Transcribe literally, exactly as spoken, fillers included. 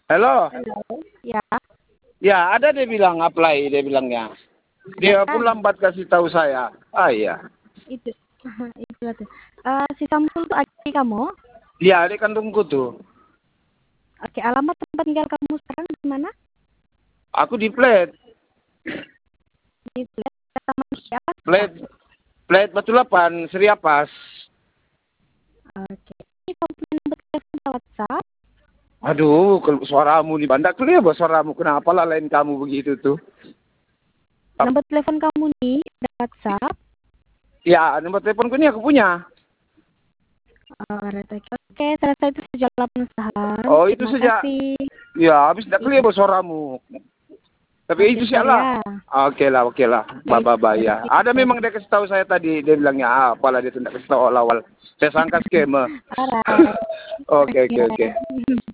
Halo? Halo, ya. Ya, ada dia bilang apply, dia bilangnya. Dia Ya, pun lambat kasih tahu saya. Ah iya. itu. Itu tuh. Eh, si Samsul tuh adik kamu? Iya, adik kandungku tuh. Oke, alamat tempat tinggal kamu sekarang di mana? Aku di plat. Di Flat Taman siapa? Plat, plat Batu Lapan, Seriapas. Oke. Ini kamu punya nomor telepon atau WhatsApp? Aduh, kalau suaramu di bandak tuh ya, bos suaramu. Kenapa lah lain kamu begitu tuh? Nomor telepon kamu nih ada WhatsApp. Ya, nomor teleponku ini aku punya. Oh, oke, oke, selesai itu sejak delapan sehari. Oh, itu Terima sejak. kasih. Ya, habis tidak clear bos suaramu. Tapi Oke, itu sorry sialah. ya. Oke lah, oke lah. Bye Baik, bye bye sorry, ya. sorry, Ada sorry. memang dia kasih tahu saya tadi, dia bilangnya ah, apalah dia tidak kasih tahu awal-awal. Saya sangka skema. Alright. Oke oke Oke. oke.